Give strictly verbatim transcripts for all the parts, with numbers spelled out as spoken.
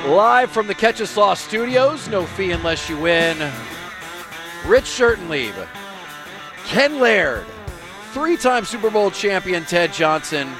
Live from the Catch Us Law Studios, no fee unless you win. Rich Schurtenlieb, Ken Laird, three-time Super Bowl champion Ted Johnson.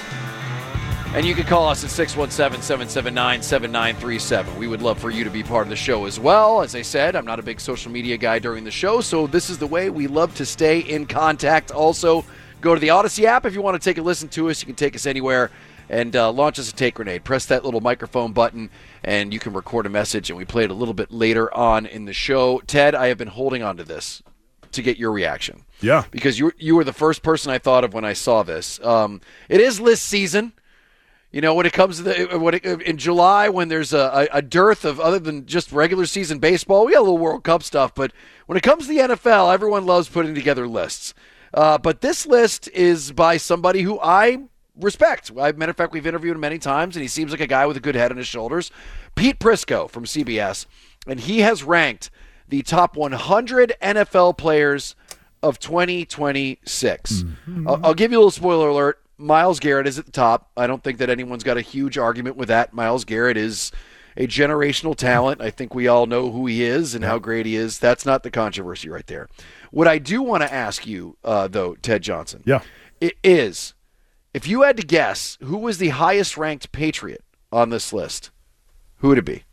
And you can call us at six one seven, seven seven nine, seven nine three seven. We would love for you to be part of the show as well. As I said, I'm not a big social media guy during the show, so this is the way we love to stay in contact. Also, go to the Odyssey app if you want to take a listen to us. You can take us anywhere and uh, launch us a take grenade. Press that little microphone button, and you can record a message, and we play it a little bit later on in the show. Ted, I have been holding on to this to get your reaction. Yeah. Because you, you were the first person I thought of when I saw this. Um, it is list season. You know, when it comes to the when it, in July, when there's a, a dearth of other than just regular season baseball, we got a little World Cup stuff. But when it comes to the N F L, everyone loves putting together lists. Uh, but this list is by somebody who I respect. As a matter of fact, we've interviewed him many times, and he seems like a guy with a good head on his shoulders. Pete Prisco from C B S, and he has ranked the top one hundred N F L players of twenty twenty-six. Mm-hmm. I'll, I'll give you a little spoiler alert. Myles Garrett is at the top. I don't think that anyone's got a huge argument with that. Myles Garrett is a generational talent. I think we all know who he is and how great he is. That's not the controversy right there. What I do want to ask you, uh, though, Ted Johnson, yeah, it is, if you had to guess who was the highest-ranked Patriot on this list, who would it be?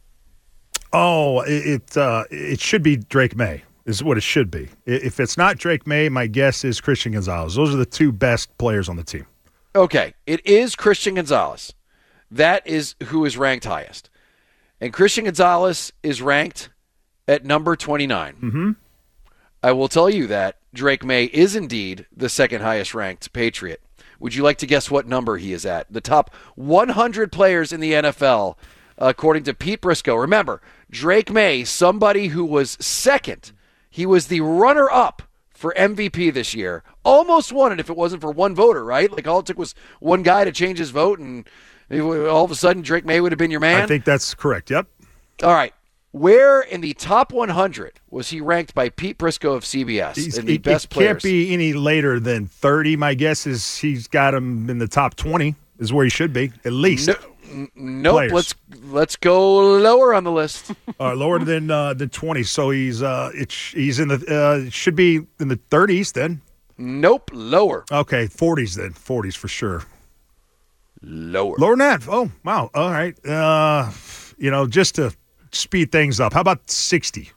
Oh, it it, uh, it should be Drake May. Is what it should be. If it's not Drake May, my guess is Christian Gonzalez. Those are the two best players on the team. Okay, it is Christian Gonzalez. That is who is ranked highest. And Christian Gonzalez is ranked at number twenty-nine. Mm-hmm. I will tell you that Drake May is indeed the second highest ranked Patriot. Would you like to guess what number he is at? The top one hundred players in the N F L, according to Pete Prisco. Remember, Drake May, somebody who was second. He was the runner-up for M V P this year. Almost won it if it wasn't for one voter, right? Like all it took was one guy to change his vote, and all of a sudden Drake May would have been your man? I think that's correct, yep. All right. Where in the top one hundred was he ranked by Pete Prisco of C B S He's, in the it, best it players? Can't be any later than thirty. My guess is he's got him in the top twenty is where he should be, at least. No. Nope. Players. Let's let's go lower on the list. uh, lower than uh, than twenty. So he's uh, it sh- he's in the uh, should be in the thirties then. Nope. Lower. Okay, forties then. Forties for sure. Lower. Lower than that. Oh wow. All right. Uh, you know, just to speed things up. How about sixty?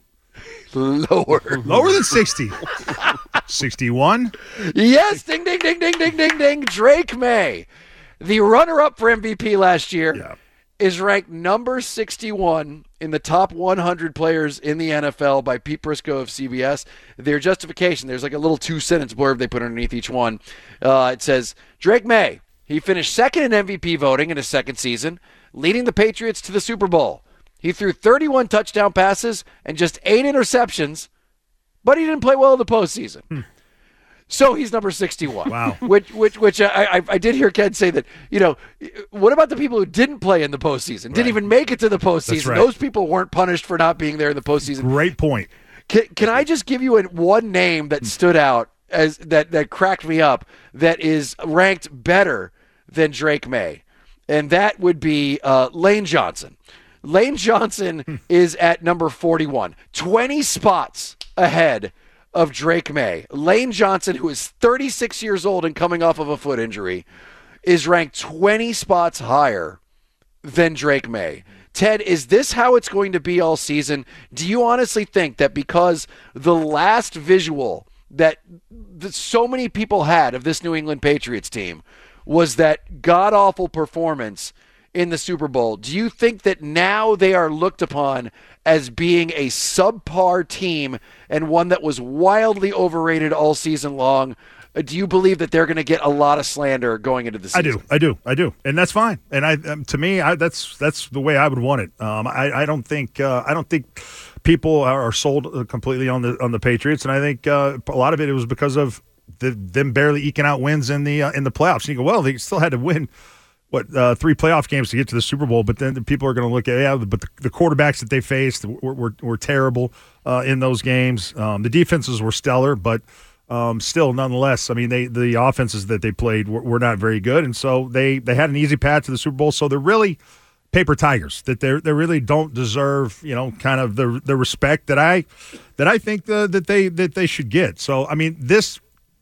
Lower. Lower than sixty. Sixty-one. Yes. Ding ding ding ding ding ding ding. Drake May, the runner-up for M V P last year, yeah. is ranked number sixty-one in the top one hundred players in the N F L by Pete Prisco of C B S. Their justification, there's like a little two-sentence blurb they put underneath each one. Uh, it says, Drake May, he finished second in M V P voting in his second season, leading the Patriots to the Super Bowl. He threw thirty-one touchdown passes and just eight interceptions, but he didn't play well in the postseason. Hmm. So he's number sixty-one. Wow. Which, which, which I, I, I did hear Ken say that, you know, what about the people who didn't play in the postseason, didn't right. even make it to the postseason? Right. Those people weren't punished for not being there in the postseason. Great point. Can, can I just give you a, one name that stood out as that, that cracked me up that is ranked better than Drake May? And that would be uh, Lane Johnson. Lane Johnson is at number forty-one, twenty spots ahead of Drake May. Lane Johnson, who is thirty-six years old and coming off of a foot injury, is ranked twenty spots higher than Drake May. Ted, is this how it's going to be all season? Do you honestly think that because the last visual that so many people had of this New England Patriots team was that god-awful performance in the Super Bowl, do you think that now they are looked upon as being a subpar team and one that was wildly overrated all season long? Do you believe that they're going to get a lot of slander going into the season? I do, I do, I do, and that's fine. And I, um, to me, I, that's that's the way I would want it. Um, I, I don't think uh, I don't think people are sold completely on the on the Patriots, and I think uh, a lot of it was because of the, them barely eking out wins in the uh, in the playoffs. And you go, well, they still had to win. What, uh, three playoff games to get to the Super Bowl, but then the people are going to look at, yeah, but the, the quarterbacks that they faced were, were, were terrible uh, in those games. Um, the defenses were stellar, but um, still, nonetheless, I mean, they the offenses that they played were, were not very good, and so they, they had an easy path to the Super Bowl, so they're really paper tigers, that they they really don't deserve, you know, kind of the the respect that I that I think the, that they that they should get. So I mean, this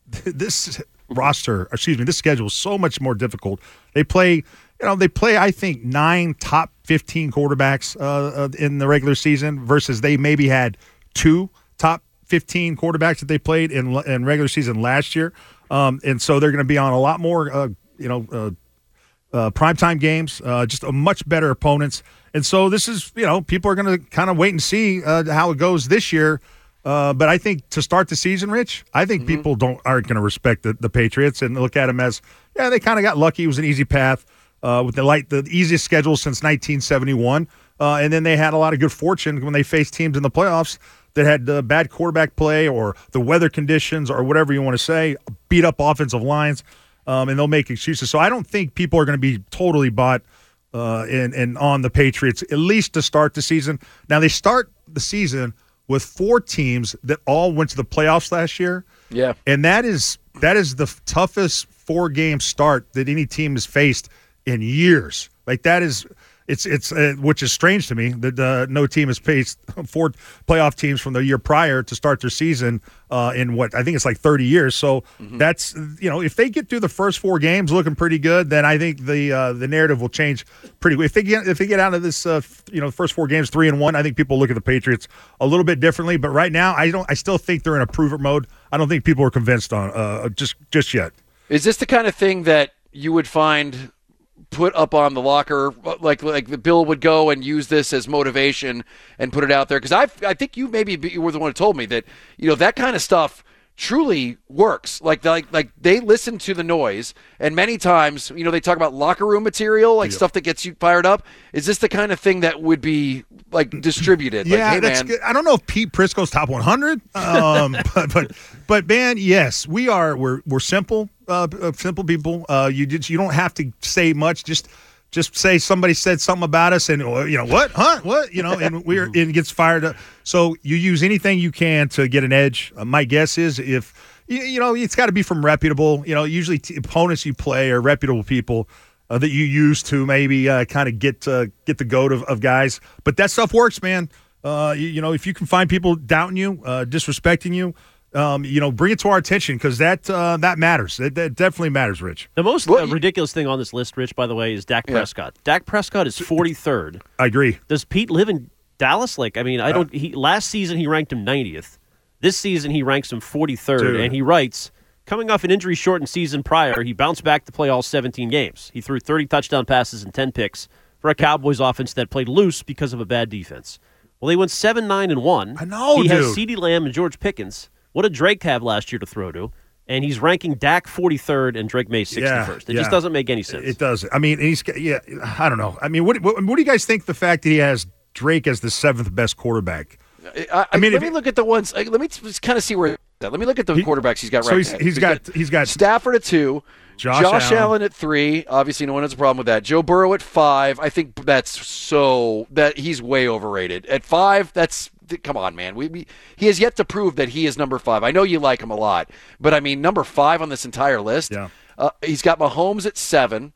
this roster, excuse me, this schedule is so much more difficult. They play, you know, they play I think nine top fifteen quarterbacks uh, uh, in the regular season versus they maybe had two top fifteen quarterbacks that they played in in regular season last year, um, and so they're going to be on a lot more, uh, you know. Uh, Uh, primetime games, uh, just a much better opponents. And so this is, you know, people are going to kind of wait and see uh, how it goes this year. Uh, but I think to start the season, Rich, I think mm-hmm. people don't aren't going to respect the, the Patriots and look at them as, yeah, they kind of got lucky. It was an easy path uh, with the light, the easiest schedule since nineteen seventy-one. Uh, and then they had a lot of good fortune when they faced teams in the playoffs that had uh, bad quarterback play or the weather conditions or whatever you want to say, beat up offensive lines. Um, and they'll make excuses. So I don't think people are going to be totally bought uh, in, in on the Patriots, at least to start the season. Now, they start the season with four teams that all went to the playoffs last year. Yeah. And that is that is the toughest four-game start that any team has faced in years. Like, that is – It's it's uh, which is strange to me that uh, no team has faced four playoff teams from the year prior to start their season uh, in what I think it's like thirty years. So mm-hmm. that's, you know, if they get through the first four games looking pretty good, then I think the uh, the narrative will change pretty. If they get if they get out of this, uh, you know, first four games three and one, I think people look at the Patriots a little bit differently. But right now, I don't. I still think they're in a prove it mode. I don't think people are convinced on uh, just just yet. Is this the kind of thing that you would find put up on the locker, like like the Bill would go and use this as motivation and put it out there? Because I I think you maybe you were the one who told me that, you know, that kind of stuff truly works. Like like like they listen to the noise, and many times, you know, they talk about locker room material, like yep. stuff that gets you fired up. Is this the kind of thing that would be like distributed? Yeah, like, hey, that's man. good. I don't know if Pete Prisco's top one hundred, um, but but but man, yes, we are. We're we're simple. Uh, simple people. Uh, you just you don't have to say much. Just just say somebody said something about us, and you know what, huh, what, you know, and we're and it gets fired up. So you use anything you can to get an edge. Uh, my guess is if you, you know it's got to be from reputable. You know, usually t- opponents you play are reputable people uh, that you use to maybe uh, kind of get uh, get the goat of, of guys. But that stuff works, man. Uh, you, you know, if you can find people doubting you, uh, disrespecting you. Um, you know, bring it to our attention because that uh, that matters. That, that definitely matters, Rich. The most uh, ridiculous thing on this list, Rich, by the way, is Dak Prescott. Yeah. Dak Prescott is forty-third. I agree. Does Pete live in Dallas? Like, I mean, I don't. He last season he ranked him ninetieth. This season he ranks him forty-third, Dude. And he writes, coming off an injury-shortened season prior, he bounced back to play all seventeen games. He threw thirty touchdown passes and ten picks for a Cowboys offense that played loose because of a bad defense. Well, they went seven nine and one. I know, he dude. He has CeeDee Lamb and George Pickens. What did Drake have last year to throw to? And he's ranking Dak forty-third and Drake May sixty-first. Yeah, it yeah. just doesn't make any sense. It does. I mean, he's yeah. I don't know. I mean, what, what what do you guys think the fact that he has Drake as the seventh best quarterback? I, I mean, let me it, look at the ones. Let me just kind of see where. Let me look at the he, quarterbacks he's got right so he's, now. He's, he's got, got he's got Stafford at two, Josh, Josh Allen. Allen at three. Obviously, no one has a problem with that. Joe Burrow at five. I think that's so that he's way overrated. At five, that's come on, man. We, we he has yet to prove that he is number five. I know you like him a lot, but I mean, number five on this entire list. Yeah. Uh, he's got Mahomes at seven.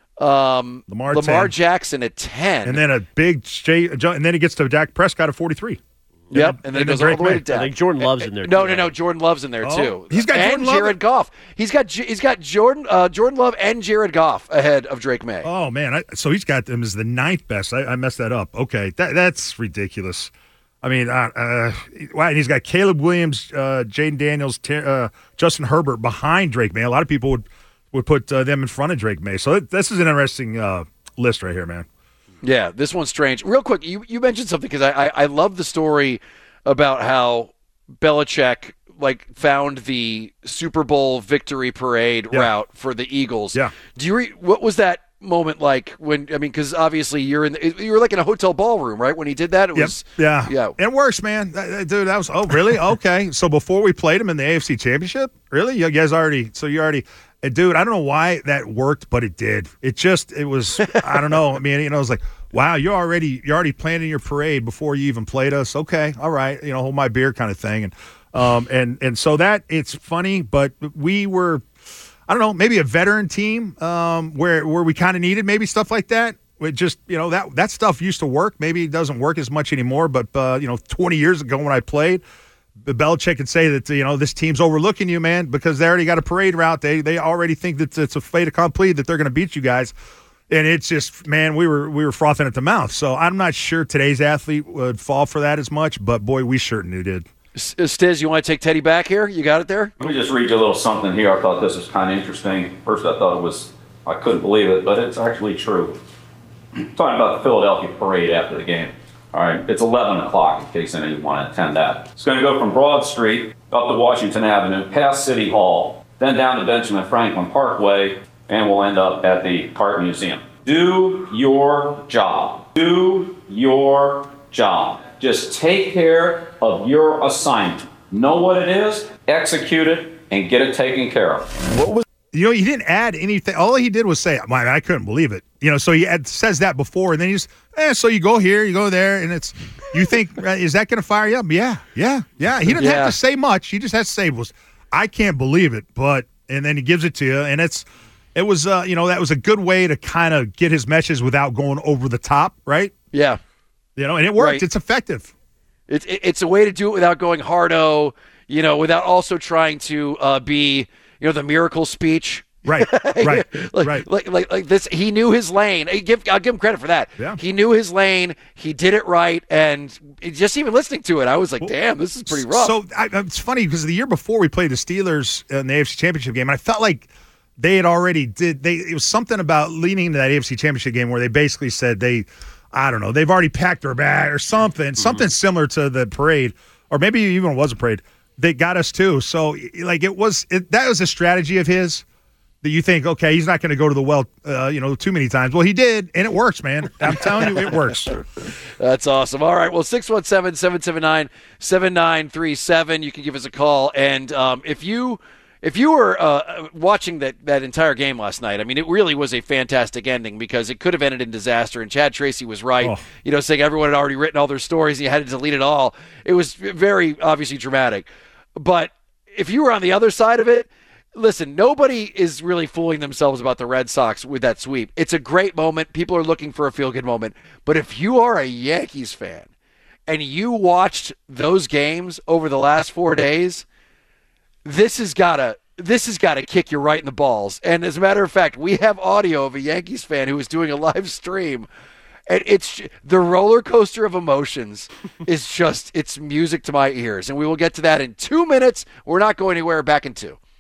Um, Lamar, Lamar ten. Jackson at ten, and then a big straight, and then he gets to Dak Prescott at forty-three. Yep, and, and then, and then it goes all the way to Dak. I think Jordan Love's in there. No, too, no, no. right? Jordan Love's in there oh, too. He's got and Jordan Love Jared Goff. He's got he's got Jordan uh, Jordan Love and Jared Goff ahead of Drake May. Oh man, I, so he's got them as the ninth best. I, I messed that up. Okay, that that's ridiculous. I mean, uh, uh, wow, and he's got Caleb Williams, uh, Jaden Daniels, uh, Justin Herbert behind Drake May. A lot of people would would put uh, them in front of Drake May. So this is an interesting uh, list right here, man. Yeah, this one's strange. Real quick, you, you mentioned something because I, I I love the story about how Belichick like found the Super Bowl victory parade yeah. route for the Eagles. Yeah. Do you re- what was that moment like when I mean because obviously you're in the, you were like in a hotel ballroom, right? When he did that, it yep. was yeah yeah it works, man. That, dude, that was oh really okay. So before we played him in the A F C Championship, really, you guys already so you already. Dude, I don't know why that worked, but it did. It just, it was, I don't know. I mean, you know, it was like, wow, you're already, you're already planning your parade before you even played us. Okay, all right, you know, hold my beer kind of thing, and um, and and so that it's funny, but we were, I don't know, maybe a veteran team um, where where we kind of needed maybe stuff like that. It just, you know, that that stuff used to work. Maybe it doesn't work as much anymore, but, uh, you know, twenty years ago when I played, the Belichick could say that, you know, this team's overlooking you, man, because they already got a parade route. They they already think that it's a fait accompli, that they're going to beat you guys. And it's just, man, we were we were frothing at the mouth. So I'm not sure today's athlete would fall for that as much, but, boy, we certainly did. Stiz, you want to take Teddy back here? You got it there? Let me just read you a little something here. I thought this was kind of interesting. First, I thought it was, I couldn't believe it, but it's actually true. Talking about the Philadelphia parade after the game. All right, it's eleven o'clock in case any of you want to attend that. It's going to go from Broad Street up to Washington Avenue, past City Hall, then down to Benjamin Franklin Parkway, and we'll end up at the Cart Museum. Do your job. Do your job. Just take care of your assignment. Know what it is, execute it, and get it taken care of. What was You know, he didn't add anything. All he did was say, man, I couldn't believe it. You know, so he had, says that before, and then he's, eh, so you go here, you go there, and it's, you think, is that going to fire you up? Yeah, yeah, yeah. He didn't yeah. have to say much. He just has to say, was, I can't believe it, but, and then he gives it to you, and it's, it was, uh, you know, that was a good way to kind of get his message without going over the top, right? Yeah. You know, and it worked. Right. It's effective. It's it's a way to do it without going hard-o, you know, without also trying to uh, be, you know, the miracle speech. Right, right, like, right. Like, like, like this, he knew his lane. I give, I'll give him credit for that. Yeah. He knew his lane. He did it right, and just even listening to it, I was like, well, "Damn, this is pretty rough." So I, it's funny because the year before we played the Steelers in the A F C Championship game, and I felt like they had already did. They it was something about leaning into that A F C Championship game where they basically said they. I don't know. They've already packed their bag or something, mm-hmm. something similar to the parade, or maybe even it was a parade. They got us too. So, like, it was it, that was a strategy of his that you think, okay, he's not going to go to the well, uh, you know, too many times. Well, he did, and it works, man. I'm telling you, it works. That's awesome. All right. Well, six one seven, seven seven nine, seven nine three seven. You can give us a call, and um, if you. If you were uh, watching that, that entire game last night, I mean, it really was a fantastic ending because it could have ended in disaster, and Chad Tracy was right, oh. you know, saying everyone had already written all their stories and you had to delete it all. It was very obviously dramatic. But if you were on the other side of it, listen, nobody is really fooling themselves about the Red Sox with that sweep. It's a great moment. People are looking for a feel-good moment. But if you are a Yankees fan and you watched those games over the last four days, This has got to this has got to kick you right in the balls. And as a matter of fact, we have audio of a Yankees fan who is doing a live stream, and it's the roller coaster of emotions is just it's music to my ears. And we will get to that in two minutes. We're not going anywhere. Back in two.